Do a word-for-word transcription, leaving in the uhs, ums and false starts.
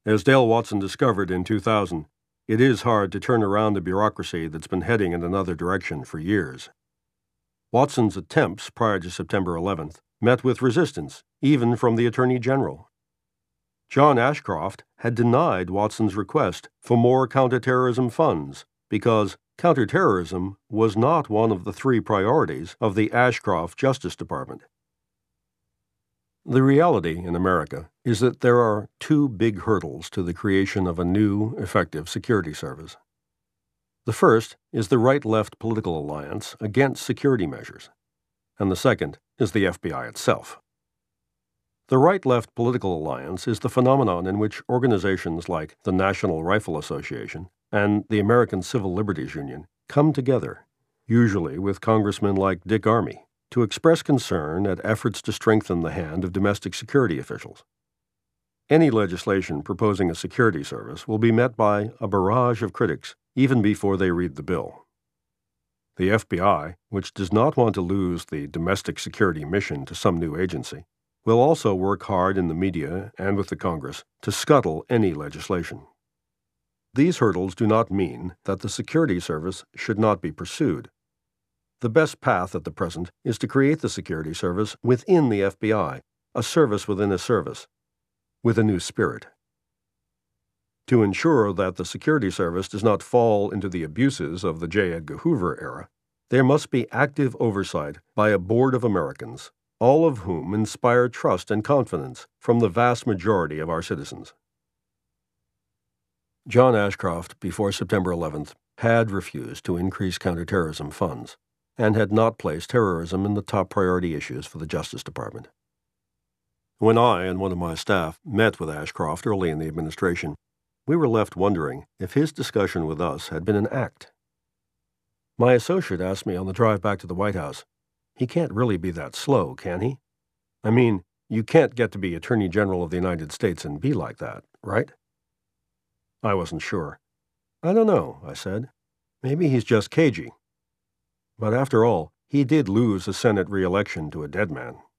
As Dale Watson discovered in two thousand, it is hard to turn around a bureaucracy that's been heading in another direction for years. Watson's attempts prior to September eleventh met with resistance, even from the Attorney General. John Ashcroft had denied Watson's request for more counterterrorism funds because counterterrorism was not one of the three priorities of the Ashcroft Justice Department. The reality in America is that there are two big hurdles to the creation of a new, effective security service. The first is the right-left political alliance against security measures, and the second is the F B I itself. The right-left political alliance is the phenomenon in which organizations like the National Rifle Association and the American Civil Liberties Union come together, usually with congressmen like Dick Armey, to express concern at efforts to strengthen the hand of domestic security officials. Any legislation proposing a security service will be met by a barrage of critics even before they read the bill. The F B I, which does not want to lose the domestic security mission to some new agency, will also work hard in the media and with the Congress to scuttle any legislation. These hurdles do not mean that the security service should not be pursued. The best path at the present is to create the security service within the F B I, a service within a service, with a new spirit. To ensure that the security service does not fall into the abuses of the J. Edgar Hoover era, there must be active oversight by a board of Americans, all of whom inspire trust and confidence from the vast majority of our citizens. John Ashcroft, before September eleventh, had refused to increase counterterrorism funds and had not placed terrorism in the top priority issues for the Justice Department. When I and one of my staff met with Ashcroft early in the administration, we were left wondering if his discussion with us had been an act. My associate asked me on the drive back to the White House, "He can't really be that slow, can he? I mean, you can't get to be Attorney General of the United States and be like that, right?" I wasn't sure. "I don't know," I said. "Maybe he's just cagey." But after all, he did lose a Senate re-election to a dead man.